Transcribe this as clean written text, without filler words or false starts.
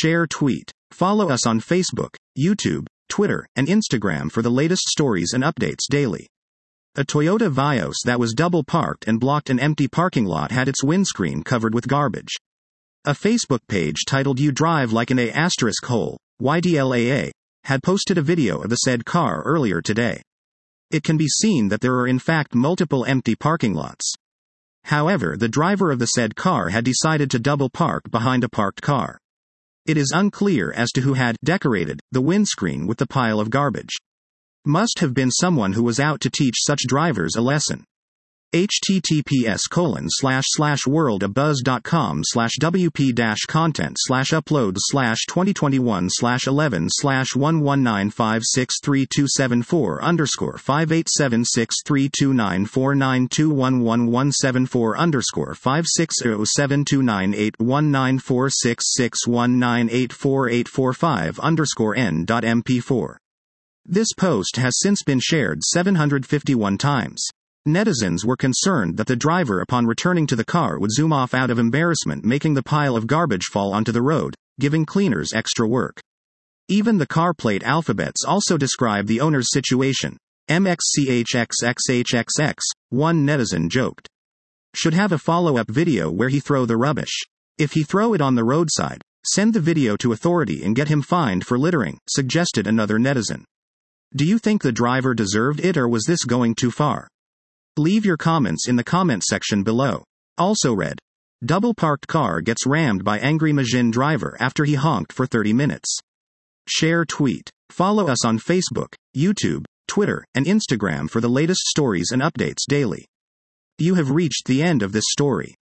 Share tweet. Follow us on Facebook, YouTube, Twitter, and Instagram for the latest stories and updates daily. A Toyota Vios that was double parked and blocked an empty parking lot had its windscreen covered with garbage. A Facebook page titled "You Drive Like an A*hole, YDLAA, had posted a video of the said car earlier today. It can be seen that there are in fact multiple empty parking lots. However, the driver of the said car had decided to double park behind a parked car. It is unclear as to who had decorated the windscreen with the pile of garbage. Must have been someone who was out to teach such drivers a lesson. https://world.buzz.com/wp-content/upload/2021/5863294921174_underscore 5876329819464 This post has since been shared 751 times. Netizens were concerned that the driver upon returning to the car would zoom off out of embarrassment, making the pile of garbage fall onto the road, giving cleaners extra work. Even the car plate alphabets also describe the owner's situation. MXCHXXHXX, one netizen joked. Should have a follow-up video where he throw the rubbish. If he throw it on the roadside, send the video to authority and get him fined for littering, suggested another netizen. Do you think the driver deserved it, or was this going too far? Leave your comments in the comment section below. Also read. Double parked car gets rammed by angry Majin driver after he honked for 30 minutes. Share tweet. Follow us on Facebook, YouTube, Twitter, and Instagram for the latest stories and updates daily. You have reached the end of this story.